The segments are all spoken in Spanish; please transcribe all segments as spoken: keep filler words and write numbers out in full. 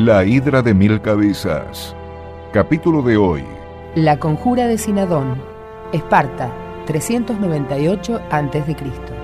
La hidra de mil cabezas. Capítulo de hoy. La conjura de Sinadón. Esparta, trescientos noventa y ocho antes de Cristo.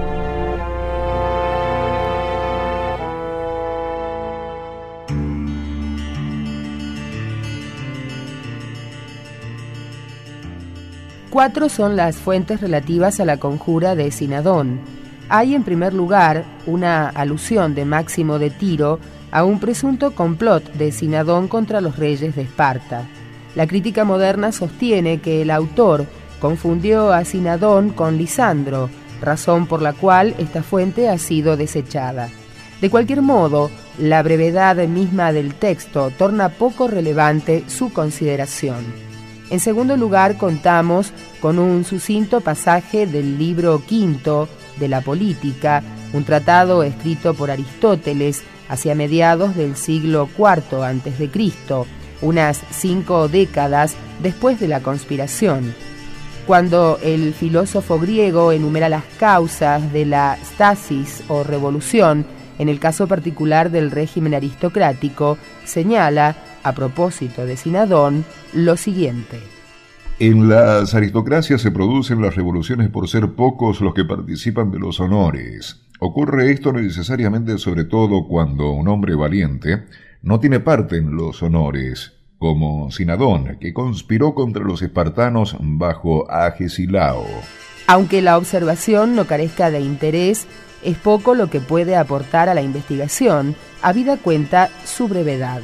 Cuatro son las fuentes relativas a la conjura de Sinadón. Hay, en primer lugar, una alusión de Máximo de Tiro a un presunto complot de Sinadón contra los reyes de Esparta. La crítica moderna sostiene que el autor confundió a Sinadón con Lisandro, razón por la cual esta fuente ha sido desechada. De cualquier modo, la brevedad misma del texto torna poco relevante su consideración. En segundo lugar, contamos con un sucinto pasaje del libro quinto de la Política, un tratado escrito por Aristóteles hacia mediados del siglo cuarto antes de Cristo, unas cinco décadas después de la conspiración. Cuando el filósofo griego enumera las causas de la stasis o revolución, en el caso particular del régimen aristocrático, señala, a propósito de Sinadón, lo siguiente. En las aristocracias se producen las revoluciones por ser pocos los que participan de los honores. Ocurre esto necesariamente sobre todo cuando un hombre valiente no tiene parte en los honores, como Sinadón, que conspiró contra los espartanos bajo Agesilao. Aunque la observación no carezca de interés, es poco lo que puede aportar a la investigación, habida cuenta su brevedad.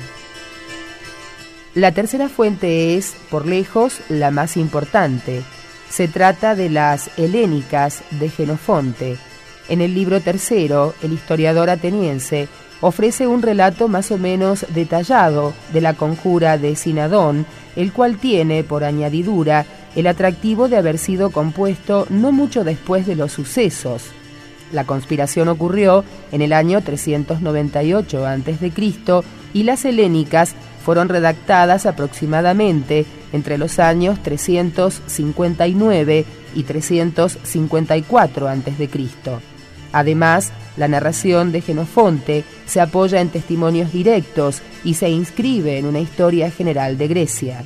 La tercera fuente es, por lejos, la más importante. Se trata de las Helénicas de Jenofonte. En el libro tercero, el historiador ateniense ofrece un relato más o menos detallado de la conjura de Sinadón, el cual tiene, por añadidura, el atractivo de haber sido compuesto no mucho después de los sucesos. La conspiración ocurrió en el año trescientos noventa y ocho antes de Cristo y las Helénicas fueron redactadas aproximadamente entre los años trescientos cincuenta y nueve y trescientos cincuenta y cuatro antes de Cristo. Además, la narración de Jenofonte se apoya en testimonios directos y se inscribe en una historia general de Grecia.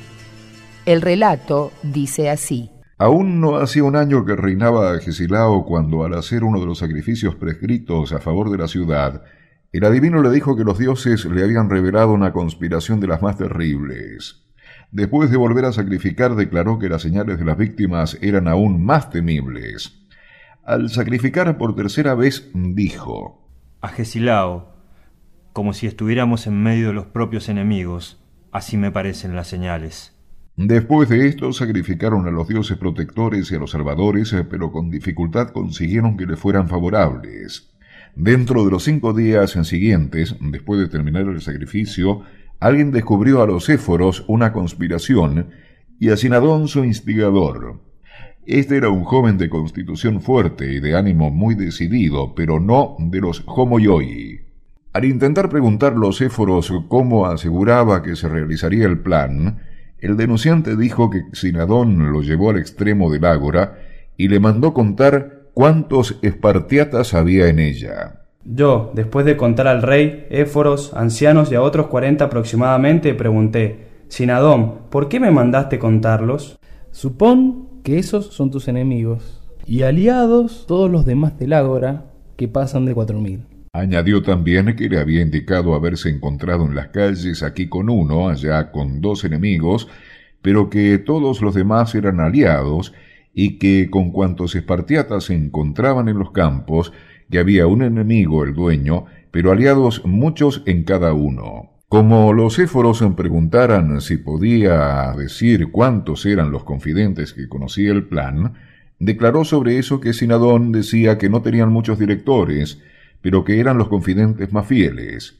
El relato dice así. Aún no hacía un año que reinaba Agesilao cuando, al hacer uno de los sacrificios prescritos a favor de la ciudad, el adivino le dijo que los dioses le habían revelado una conspiración de las más terribles. Después de volver a sacrificar, declaró que las señales de las víctimas eran aún más temibles. Al sacrificar por tercera vez, dijo: Agesilao, como si estuviéramos en medio de los propios enemigos, así me parecen las señales. Después de esto, sacrificaron a los dioses protectores y a los salvadores, pero con dificultad consiguieron que le fueran favorables. Dentro de los cinco días siguientes, después de terminar el sacrificio, alguien descubrió a los éforos una conspiración y a Sinadón su instigador. Este era un joven de constitución fuerte y de ánimo muy decidido, pero no de los homoioi. Al intentar preguntar a los éforos cómo aseguraba que se realizaría el plan, el denunciante dijo que Sinadón lo llevó al extremo del ágora y le mandó contar cuántos espartiatas había en ella. Yo, después de contar al rey, éforos, ancianos y a otros cuarenta aproximadamente, pregunté: Sinadón, ¿por qué me mandaste contarlos? Supón que esos son tus enemigos, y aliados todos los demás del ágora, que pasan de cuatro mil. Añadió también que le había indicado haberse encontrado en las calles aquí con uno, allá con dos enemigos, pero que todos los demás eran aliados, y que con cuantos espartiatas se encontraban en los campos, que había un enemigo, el dueño, pero aliados muchos en cada uno. Como los éforos preguntaran si podía decir cuántos eran los confidentes que conocía el plan, declaró sobre eso que Sinadón decía que no tenían muchos directores, pero que eran los confidentes más fieles.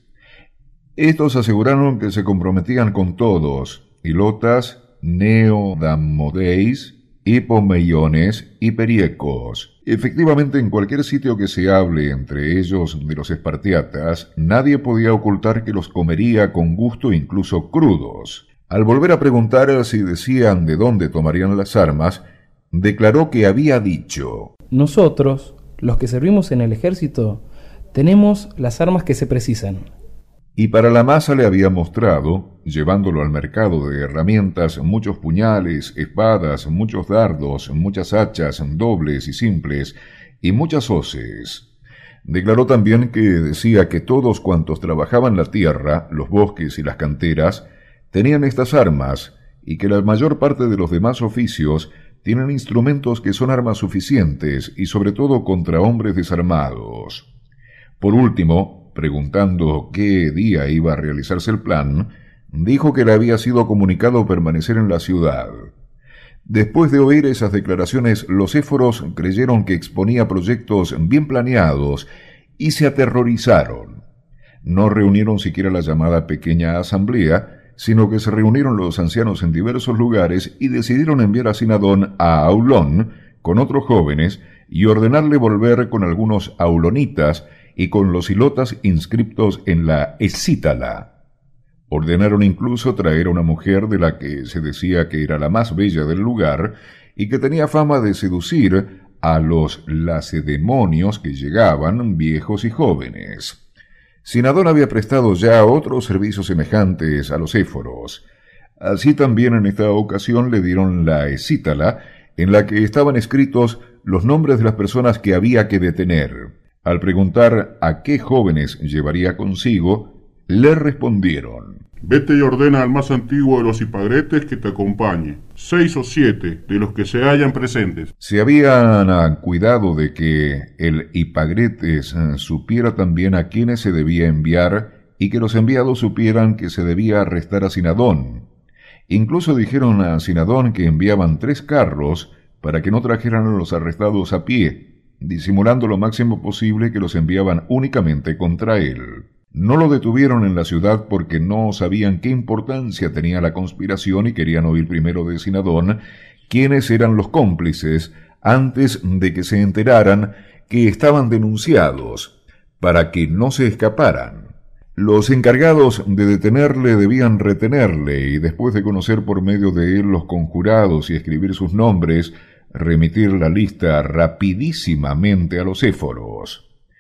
Estos aseguraron que se comprometían con todos: Hilotas, Neodamodeis, Hipomeiones y Periecos. Efectivamente, en cualquier sitio que se hable entre ellos de los espartiatas, nadie podía ocultar que los comería con gusto, incluso crudos. Al volver a preguntar si decían de dónde tomarían las armas, declaró que había dicho: Nosotros, los que servimos en el ejército, tenemos las armas que se precisan. y para la masa le había mostrado, llevándolo al mercado de herramientas, muchos puñales, espadas, muchos dardos, muchas hachas dobles y simples, y muchas hoces. Declaró también que decía que todos cuantos trabajaban la tierra, los bosques y las canteras, tenían estas armas, y que la mayor parte de los demás oficios tienen instrumentos que son armas suficientes, y sobre todo contra hombres desarmados. Por último, preguntando qué día iba a realizarse el plan, dijo que le había sido comunicado permanecer en la ciudad. Después de oír esas declaraciones, los éforos creyeron que exponía proyectos bien planeados y se aterrorizaron. No reunieron siquiera la llamada pequeña asamblea, sino que se reunieron los ancianos en diversos lugares y decidieron enviar a Sinadón a Aulón con otros jóvenes y ordenarle volver con algunos aulonitas y con los hilotas inscriptos en la Escítala. Ordenaron incluso traer a una mujer de la que se decía que era la más bella del lugar y que tenía fama de seducir a los lacedemonios que llegaban, viejos y jóvenes. Sinadón había prestado ya otros servicios semejantes a los éforos. Así también en esta ocasión le dieron la Escítala, en la que estaban escritos los nombres de las personas que había que detener. Al preguntar a qué jóvenes llevaría consigo, le respondieron: Vete y ordena al más antiguo de los hipagretes que te acompañe, seis o siete de los que se hallan presentes. Se habían cuidado de que el hipagretes supiera también a quiénes se debía enviar y que los enviados supieran que se debía arrestar a Sinadón. Incluso dijeron a Sinadón que enviaban tres carros para que no trajeran a los arrestados a pie, disimulando lo máximo posible que los enviaban únicamente contra él. No lo detuvieron en la ciudad porque no sabían qué importancia tenía la conspiración y querían oír primero de Sinadón quiénes eran los cómplices antes de que se enteraran que estaban denunciados, para que no se escaparan. Los encargados de detenerle debían retenerle y después de conocer por medio de él los conjurados y escribir sus nombres, remitir la lista rapidísimamente a los éforos.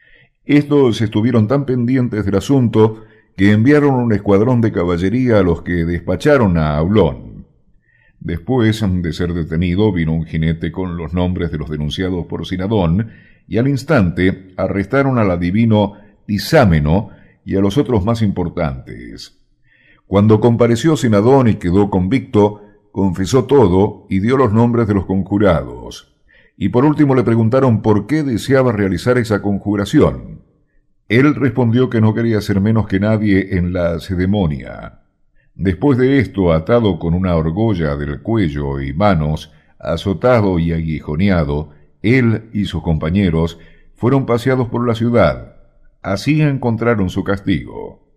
Estos estuvieron tan pendientes del asunto que enviaron un escuadrón de caballería a los que despacharon a Aulón. Después de ser detenido, vino un jinete con los nombres de los denunciados por Sinadón, y al instante arrestaron al adivino Tisámeno y a los otros más importantes. Cuando compareció Sinadón y quedó convicto, confesó todo y dio los nombres de los conjurados. Y por último le preguntaron por qué deseaba realizar esa conjuración. Él respondió que no quería ser menos que nadie en la Lacedemonia. Después de esto, atado con una argolla del cuello y manos, azotado y aguijoneado, él y sus compañeros fueron paseados por la ciudad. Así encontraron su castigo.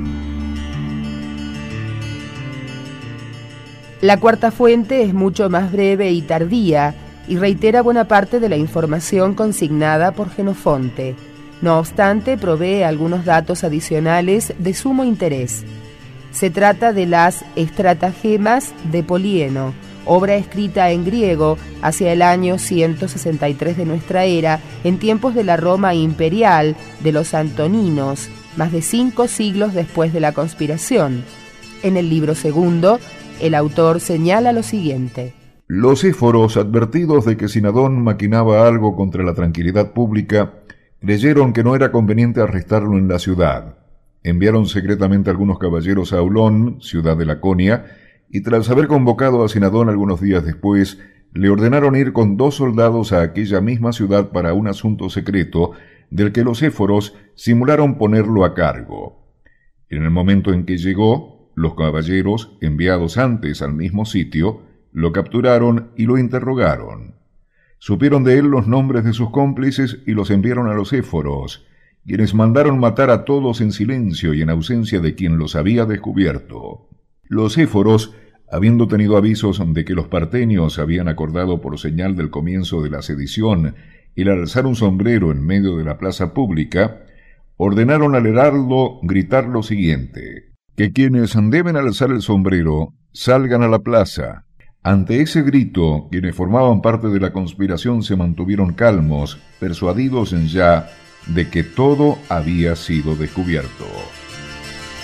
La cuarta fuente es mucho más breve y tardía, y reitera buena parte de la información consignada por Jenofonte. No obstante, provee algunos datos adicionales de sumo interés. Se trata de las Estratagemas de Polieno, obra escrita en griego hacia el año ciento sesenta y tres de nuestra era, en tiempos de la Roma imperial de los Antoninos, más de cinco siglos después de la conspiración. En el libro segundo, el autor señala lo siguiente: Los éforos, advertidos de que Sinadón maquinaba algo contra la tranquilidad pública, creyeron que no era conveniente arrestarlo en la ciudad. Enviaron secretamente algunos caballeros a Aulón, ciudad de Laconia, y tras haber convocado a Sinadón algunos días después, le ordenaron ir con dos soldados a aquella misma ciudad para un asunto secreto, del que los éforos simularon ponerlo a cargo. En el momento en que llegó, los caballeros, enviados antes al mismo sitio, lo capturaron y lo interrogaron. Supieron de él los nombres de sus cómplices y los enviaron a los éforos, quienes mandaron matar a todos en silencio y en ausencia de quien los había descubierto. Los éforos, habiendo tenido avisos de que los partenios habían acordado por señal del comienzo de la sedición el alzar un sombrero en medio de la plaza pública, ordenaron al heraldo gritar lo siguiente: que quienes deben alzar el sombrero salgan a la plaza. Ante ese grito, quienes formaban parte de la conspiración se mantuvieron calmos, persuadidos ya de que todo había sido descubierto.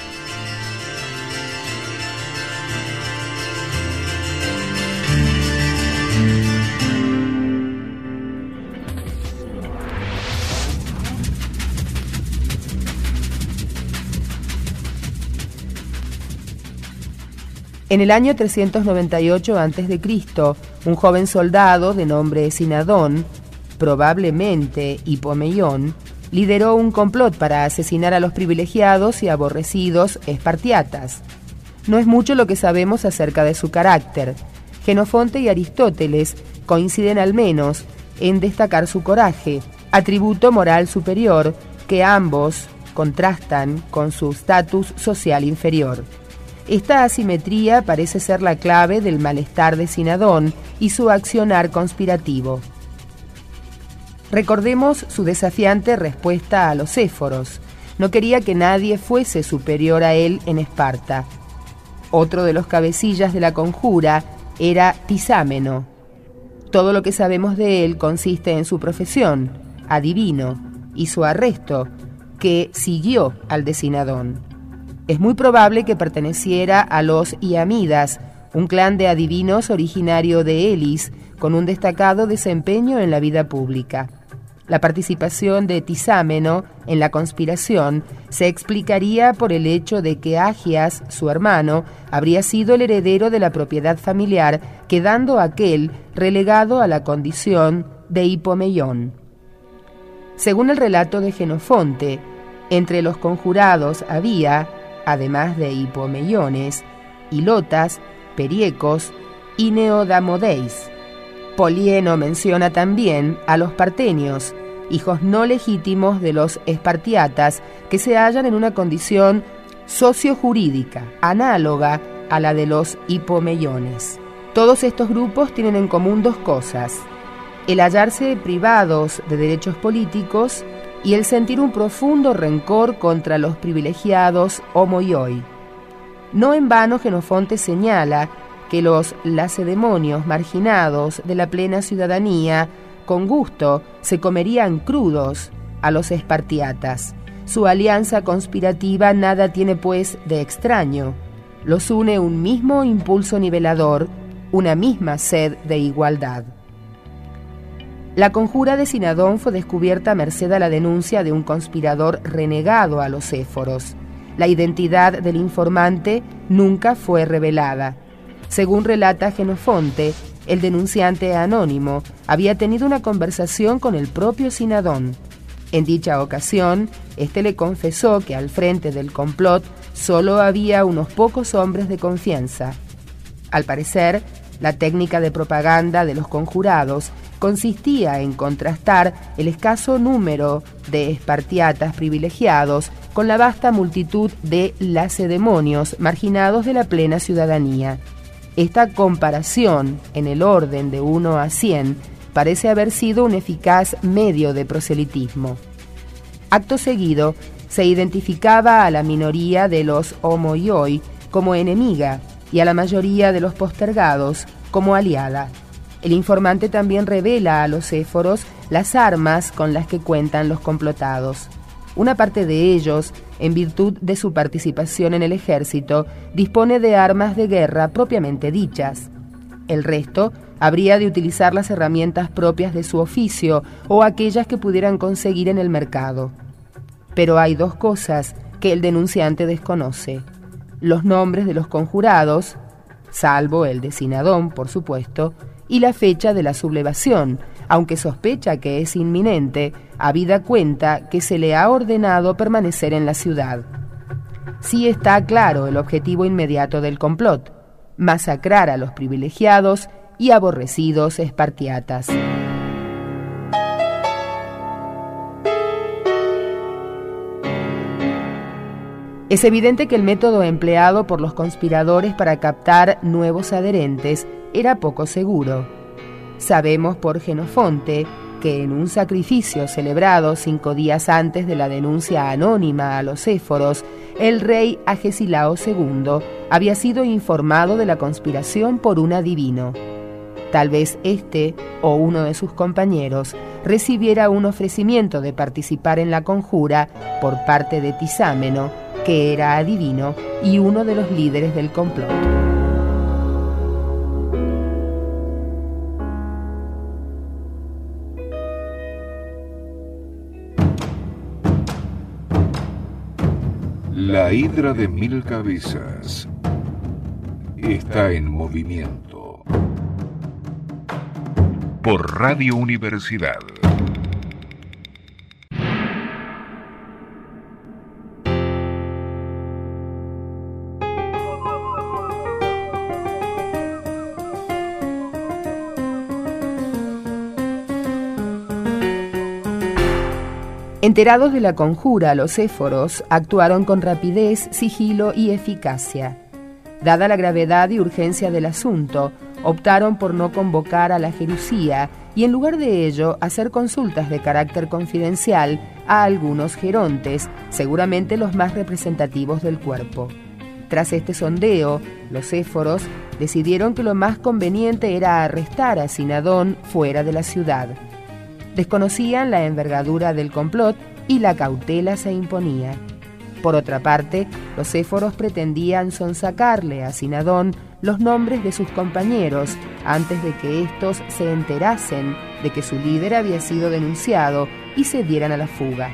En el año trescientos noventa y ocho antes de Cristo, un joven soldado de nombre Sinadón, probablemente Hipomeión, lideró un complot para asesinar a los privilegiados y aborrecidos espartiatas. No es mucho lo que sabemos acerca de su carácter. Jenofonte y Aristóteles coinciden al menos en destacar su coraje, atributo moral superior que ambos contrastan con su estatus social inferior. Esta asimetría parece ser la clave del malestar de Sinadón y su accionar conspirativo. Recordemos su desafiante respuesta a los éforos. No quería que nadie fuese superior a él en Esparta. Otro de los cabecillas de la conjura era Tisámeno. Todo lo que sabemos de él consiste en su profesión, adivino, y su arresto, que siguió al de Sinadón. Es muy probable que perteneciera a los Iamidas, un clan de adivinos originario de Elis, con un destacado desempeño en la vida pública. La participación de Tisámeno en la conspiración se explicaría por el hecho de que Agias, su hermano, habría sido el heredero de la propiedad familiar, quedando aquel relegado a la condición de Hipomeión. Según el relato de Jenofonte, entre los conjurados había, además de hipomeiones, hilotas, periecos y neodamodeis. Polieno menciona también a los partenios, hijos no legítimos de los espartiatas, que se hallan en una condición sociojurídica, análoga a la de los hipomeiones. Todos estos grupos tienen en común dos cosas: el hallarse privados de derechos políticos y el sentir un profundo rencor contra los privilegiados homoioi. No en vano Jenofonte señala que los lacedemonios marginados de la plena ciudadanía con gusto se comerían crudos a los espartiatas. Su alianza conspirativa nada tiene pues de extraño. Los une un mismo impulso nivelador, una misma sed de igualdad. La conjura de Sinadón fue descubierta a merced a la denuncia de un conspirador renegado a los éforos. La identidad del informante nunca fue revelada. Según relata Jenofonte, el denunciante anónimo había tenido una conversación con el propio Sinadón. En dicha ocasión, éste le confesó que al frente del complot solo había unos pocos hombres de confianza. Al parecer, la técnica de propaganda de los conjurados consistía en contrastar el escaso número de espartiatas privilegiados con la vasta multitud de lacedemonios marginados de la plena ciudadanía. Esta comparación, en el orden de uno a cien, parece haber sido un eficaz medio de proselitismo. Acto seguido, se identificaba a la minoría de los homoioi como enemiga y a la mayoría de los postergados como aliada. El informante también revela a los éforos las armas con las que cuentan los complotados. Una parte de ellos, en virtud de su participación en el ejército, dispone de armas de guerra propiamente dichas. El resto habría de utilizar las herramientas propias de su oficio o aquellas que pudieran conseguir en el mercado. Pero hay dos cosas que el denunciante desconoce: los nombres de los conjurados, salvo el de Sinadón, por supuesto, y la fecha de la sublevación, aunque sospecha que es inminente, habida cuenta que se le ha ordenado permanecer en la ciudad. Sí está claro el objetivo inmediato del complot: masacrar a los privilegiados y aborrecidos espartiatas. Es evidente que el método empleado por los conspiradores para captar nuevos adherentes era poco seguro. Sabemos por Jenofonte que en un sacrificio celebrado cinco días antes de la denuncia anónima a los éforos, el rey Agesilao segundo había sido informado de la conspiración por un adivino. Tal vez éste o uno de sus compañeros recibiera un ofrecimiento de participar en la conjura por parte de Tisámeno, que era adivino y uno de los líderes del complot. La hidra de mil cabezas. está en movimiento. Por Radio Universidad. Enterados de la conjura, los éforos actuaron con rapidez, sigilo y eficacia. Dada la gravedad y urgencia del asunto, optaron por no convocar a la Jerusía y en lugar de ello hacer consultas de carácter confidencial a algunos gerontes, seguramente los más representativos del cuerpo. Tras este sondeo, los éforos decidieron que lo más conveniente era arrestar a Sinadón fuera de la ciudad. Desconocían la envergadura del complot y la cautela se imponía. Por otra parte, los éforos pretendían sonsacarle a Sinadón los nombres de sus compañeros antes de que éstos se enterasen de que su líder había sido denunciado y se dieran a la fuga.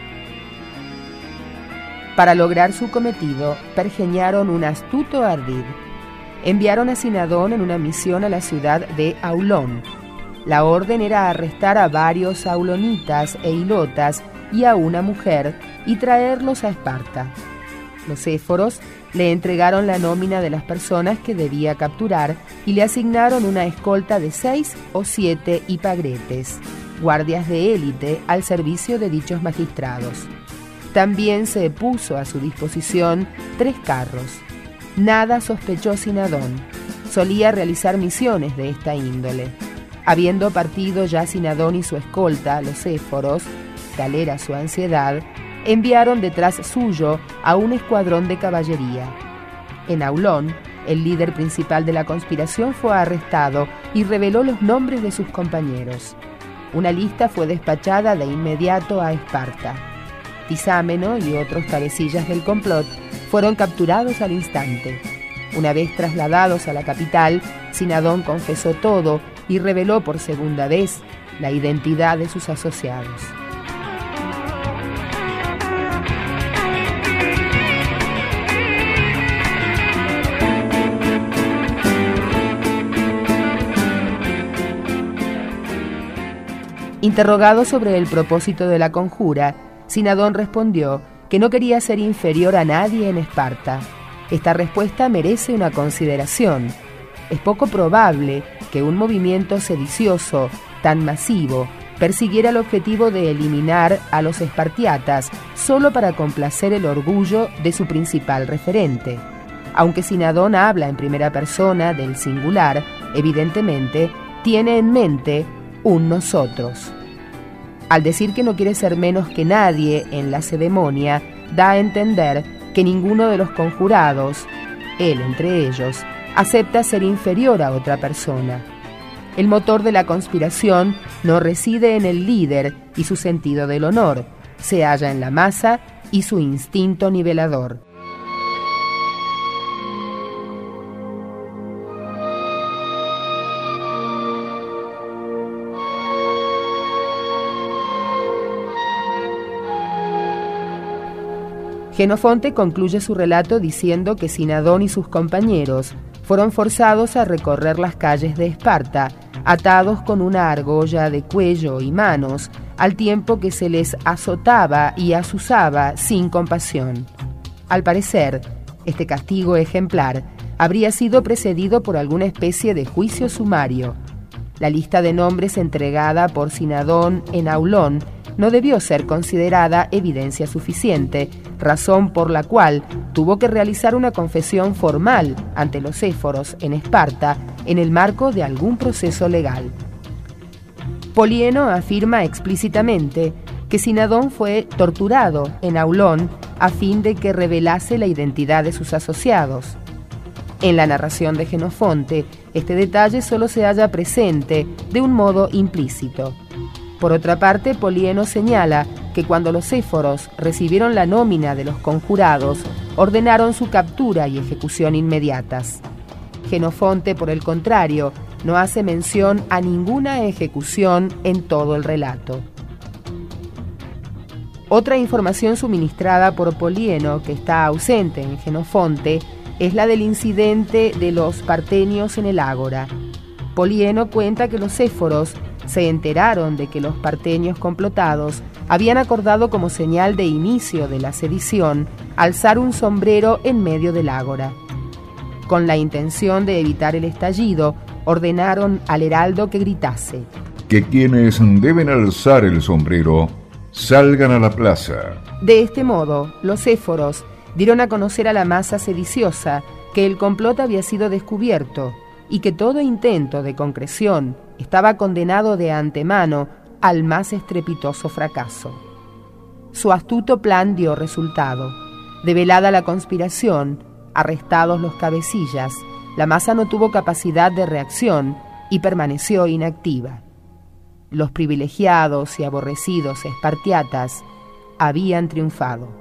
Para lograr su cometido, pergeñaron un astuto ardid. Enviaron a Sinadón en una misión a la ciudad de Aulón. La orden era arrestar a varios aulonitas e ilotas y a una mujer y traerlos a Esparta. Los éforos le entregaron la nómina de las personas que debía capturar y le asignaron una escolta de seis o siete hipagretes, guardias de élite al servicio de dichos magistrados. También se puso a su disposición tres carros. Nada sospechó Sinadón. Solía realizar misiones de esta índole. Habiendo partido ya Sinadón y su escolta, los éforos, tal era su ansiedad, enviaron detrás suyo a un escuadrón de caballería. En Aulón, el líder principal de la conspiración fue arrestado y reveló los nombres de sus compañeros. Una lista fue despachada de inmediato a Esparta. Tisámeno y otros cabecillas del complot fueron capturados al instante. Una vez trasladados a la capital, Sinadón confesó todo y reveló por segunda vez la identidad de sus asociados. Interrogado sobre el propósito de la conjura, Sinadón respondió que no quería ser inferior a nadie en Esparta. Esta respuesta merece una consideración. Es poco probable que un movimiento sedicioso tan masivo persiguiera el objetivo de eliminar a los espartiatas solo para complacer el orgullo de su principal referente. Aunque Sinadón habla en primera persona del singular, evidentemente tiene en mente un nosotros. Al decir que no quiere ser menos que nadie en la ceremonia, da a entender que ninguno de los conjurados, él entre ellos, acepta ser inferior a otra persona. El motor de la conspiración no reside en el líder y su sentido del honor, se halla en la masa y su instinto nivelador. Jenofonte concluye su relato diciendo que Sinadón y sus compañeros fueron forzados a recorrer las calles de Esparta, atados con una argolla de cuello y manos, al tiempo que se les azotaba y azuzaba sin compasión. Al parecer, este castigo ejemplar habría sido precedido por alguna especie de juicio sumario. La lista de nombres entregada por Sinadón en Aulón no debió ser considerada evidencia suficiente, razón por la cual tuvo que realizar una confesión formal ante los éforos en Esparta en el marco de algún proceso legal. Polieno afirma explícitamente que Sinadón fue torturado en Aulón a fin de que revelase la identidad de sus asociados. En la narración de Jenofonte, este detalle solo se halla presente de un modo implícito. Por otra parte, Polieno señala que cuando los éforos recibieron la nómina de los conjurados, ordenaron su captura y ejecución inmediatas. Jenofonte, por el contrario, no hace mención a ninguna ejecución en todo el relato. Otra información suministrada por Polieno, que está ausente en Jenofonte, es la del incidente de los parthenios en el ágora. Polieno cuenta que los éforos se enteraron de que los parthenios complotados habían acordado como señal de inicio de la sedición alzar un sombrero en medio del ágora. Con la intención de evitar el estallido, ordenaron al heraldo que gritase: que quienes deben alzar el sombrero salgan a la plaza. De este modo, los éforos dieron a conocer a la masa sediciosa que el complot había sido descubierto y que todo intento de concreción estaba condenado de antemano al más estrepitoso fracaso. Su astuto plan dio resultado. Develada la conspiración, arrestados los cabecillas, la masa no tuvo capacidad de reacción y permaneció inactiva. Los privilegiados y aborrecidos espartiatas habían triunfado.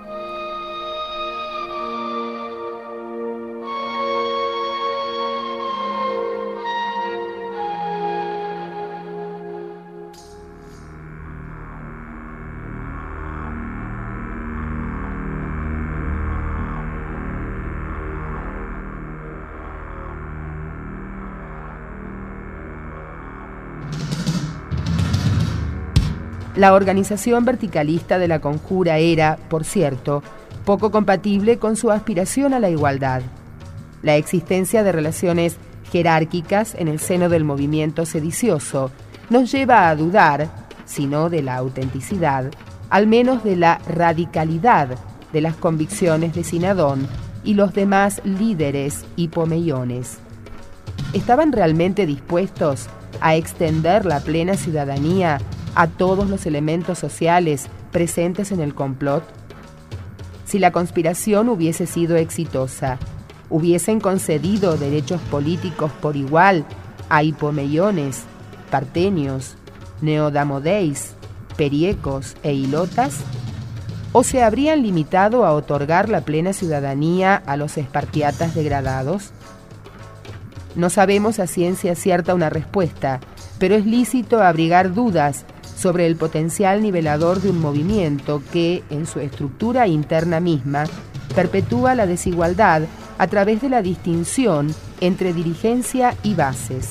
La organización verticalista de la conjura era, por cierto, poco compatible con su aspiración a la igualdad. La existencia de relaciones jerárquicas en el seno del movimiento sedicioso nos lleva a dudar, si no de la autenticidad, al menos de la radicalidad de las convicciones de Sinadón y los demás líderes hipomeiones. ¿Estaban realmente dispuestos a extender la plena ciudadanía a todos los elementos sociales presentes en el complot? Si la conspiración hubiese sido exitosa, hubiesen concedido derechos políticos por igual a hipomeiones, parthenios, neodamodeis, periecos e ilotas, o se habrían limitado a otorgar la plena ciudadanía a los espartiatas degradados. No sabemos a ciencia cierta una respuesta, pero es lícito abrigar dudas sobre el potencial nivelador de un movimiento que, en su estructura interna misma, perpetúa la desigualdad a través de la distinción entre dirigencia y bases.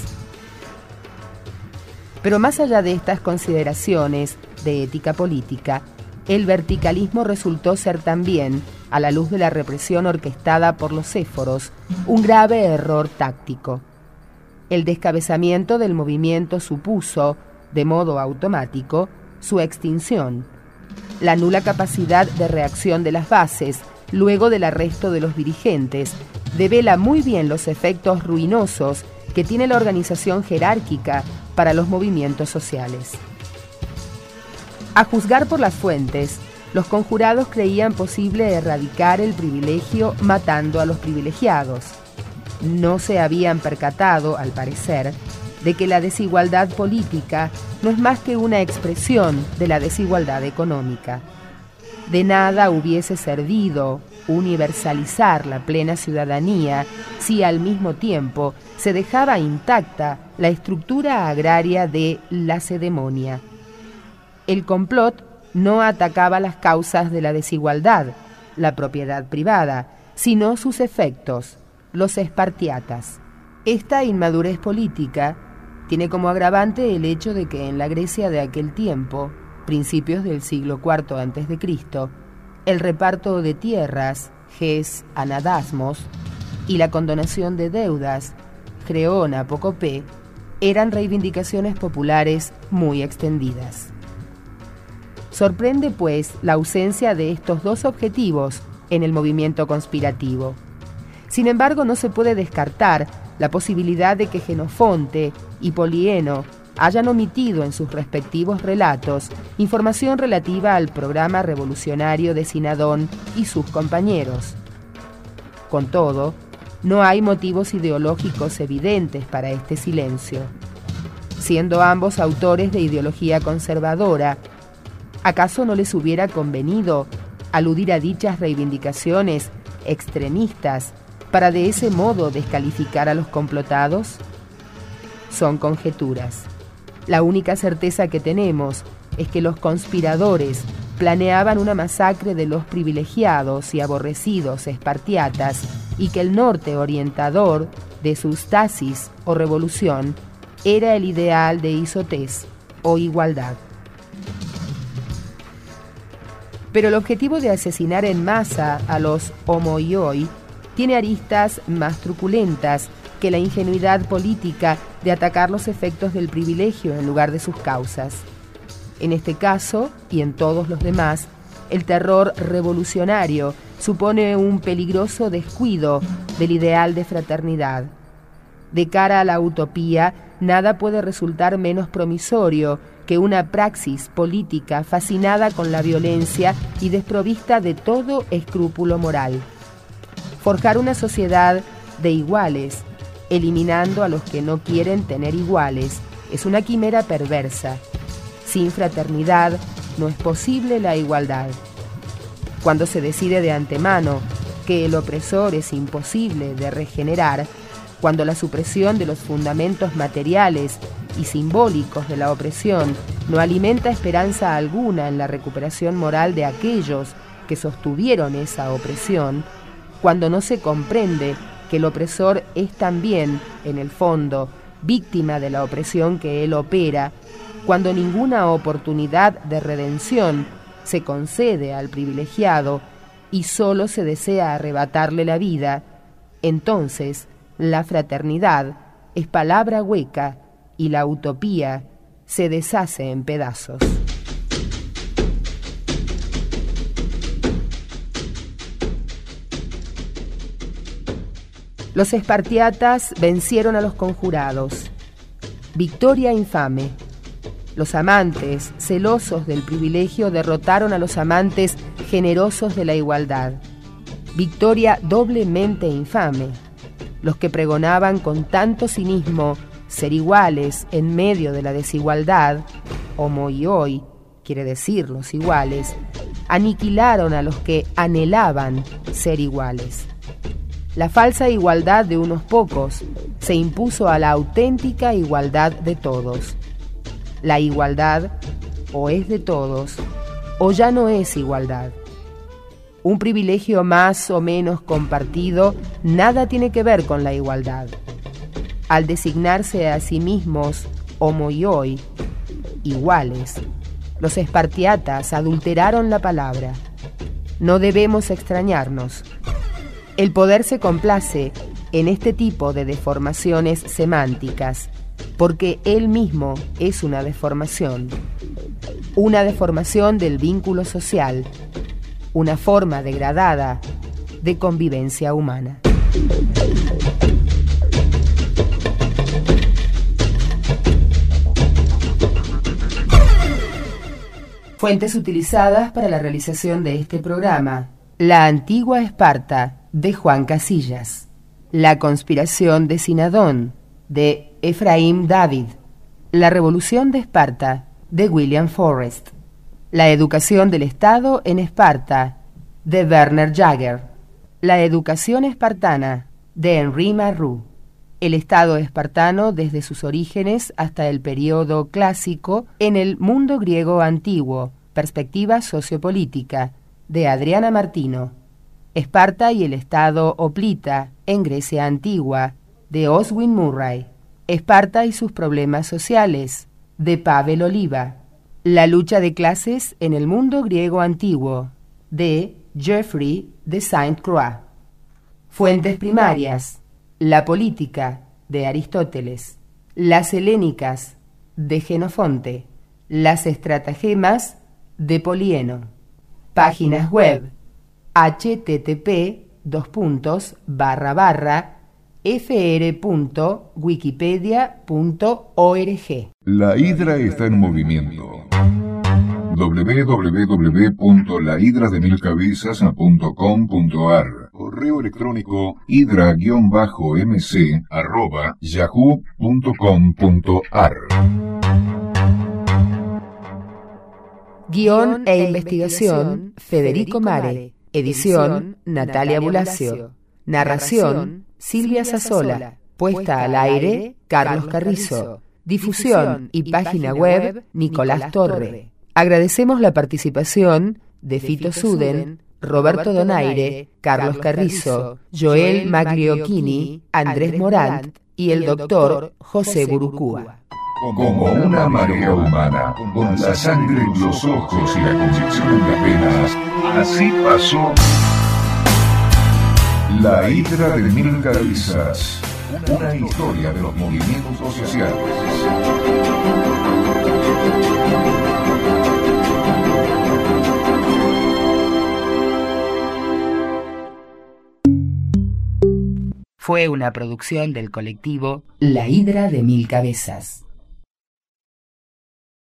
Pero más allá de estas consideraciones de ética política, el verticalismo resultó ser también, a la luz de la represión orquestada por los éforos, un grave error táctico. El descabezamiento del movimiento supuso, de modo automático, su extinción. La nula capacidad de reacción de las bases, luego del arresto de los dirigentes, devela muy bien los efectos ruinosos que tiene la organización jerárquica para los movimientos sociales. A juzgar por las fuentes, los conjurados creían posible erradicar el privilegio matando a los privilegiados. No se habían percatado, al parecer, de que la desigualdad política no es más que una expresión de la desigualdad económica. De nada hubiese servido universalizar la plena ciudadanía si al mismo tiempo se dejaba intacta la estructura agraria de lacedemonia. El complot no atacaba las causas de la desigualdad, la propiedad privada, sino sus efectos, los espartiatas. Esta inmadurez política tiene como agravante el hecho de que en la Grecia de aquel tiempo, principios del siglo cuarto antes de Cristo, el reparto de tierras, ges anadasmos, y la condonación de deudas, creón apocopé, eran reivindicaciones populares muy extendidas. Sorprende, pues, la ausencia de estos dos objetivos en el movimiento conspirativo. Sin embargo, no se puede descartar la posibilidad de que Jenofonte y Polieno hayan omitido en sus respectivos relatos información relativa al programa revolucionario de Sinadón y sus compañeros. Con todo, no hay motivos ideológicos evidentes para este silencio. Siendo ambos autores de ideología conservadora, ¿acaso no les hubiera convenido aludir a dichas reivindicaciones extremistas para de ese modo descalificar a los complotados? Son conjeturas. La única certeza que tenemos es que los conspiradores planeaban una masacre de los privilegiados y aborrecidos espartiatas y que el norte orientador de su stasis o revolución era el ideal de isotés o igualdad. Pero el objetivo de asesinar en masa a los homoioi tiene aristas más truculentas que la ingenuidad política de atacar los efectos del privilegio en lugar de sus causas. En este caso, y en todos los demás, el terror revolucionario supone un peligroso descuido del ideal de fraternidad. De cara a la utopía, nada puede resultar menos promisorio que una praxis política fascinada con la violencia y desprovista de todo escrúpulo moral. Forjar una sociedad de iguales, eliminando a los que no quieren tener iguales, es una quimera perversa. Sin fraternidad no es posible la igualdad. Cuando se decide de antemano que el opresor es imposible de regenerar, cuando la supresión de los fundamentos materiales y simbólicos de la opresión no alimenta esperanza alguna en la recuperación moral de aquellos que sostuvieron esa opresión, cuando no se comprende que el opresor es también, en el fondo, víctima de la opresión que él opera, cuando ninguna oportunidad de redención se concede al privilegiado y solo se desea arrebatarle la vida, entonces la fraternidad es palabra hueca y la utopía se deshace en pedazos. Los espartiatas vencieron a los conjurados. Victoria infame. Los amantes, celosos del privilegio, derrotaron a los amantes generosos de la igualdad. Victoria doblemente infame. Los que pregonaban con tanto cinismo ser iguales en medio de la desigualdad, homoioi, quiere decir los iguales, aniquilaron a los que anhelaban ser iguales. La falsa igualdad de unos pocos se impuso a la auténtica igualdad de todos. La igualdad o es de todos o ya no es igualdad. Un privilegio más o menos compartido nada tiene que ver con la igualdad. Al designarse a sí mismos homoioi, iguales, los espartiatas adulteraron la palabra. No debemos extrañarnos. El poder se complace en este tipo de deformaciones semánticas, porque él mismo es una deformación, una deformación del vínculo social, una forma degradada de convivencia humana. Fuentes utilizadas para la realización de este programa: La antigua Esparta, de Juan Casillas; La conspiración de Cinadón, de Efraín David; La revolución de Esparta, de William Forrest; La educación del Estado en Esparta, de Werner Jaeger; La educación espartana, de Henri Marroux; El Estado espartano desde sus orígenes hasta el período clásico en el mundo griego antiguo, perspectiva sociopolítica, de Adriana Martino; Esparta y el Estado hoplita en Grecia antigua, de Oswin Murray; Esparta y sus problemas sociales, de Pavel Oliva; La lucha de clases en el mundo griego antiguo, de Geoffrey de Sainte-Croix. Fuentes primarias: La política, de Aristóteles; Las helénicas, de Jenofonte; Las estratagemas, de Polieno. Páginas web: http dos puntos barra barra fr.wikipedia punto org. La hidra está en movimiento. w w w punto la hidra de mil cabezas punto com punto a r. Correo electrónico hidra-mc arroba yahoo punto com punto a r. Guión e investigación: Federico Mare. Edición: Natalia Bulacio. Narración: Silvia Sassola. Puesta al aire: Carlos Carrizo. Difusión y página web: Nicolás Torre. Agradecemos la participación de Fito Suden, Roberto Donaire, Carlos Carrizo, Joel Magliocchini, Andrés Morant y el doctor José Burucúa. Como una marea humana, con la sangre en los ojos y la convicción en las venas, así pasó La Hidra de Mil Cabezas, una historia de los movimientos sociales. Fue una producción del colectivo La Hidra de Mil Cabezas.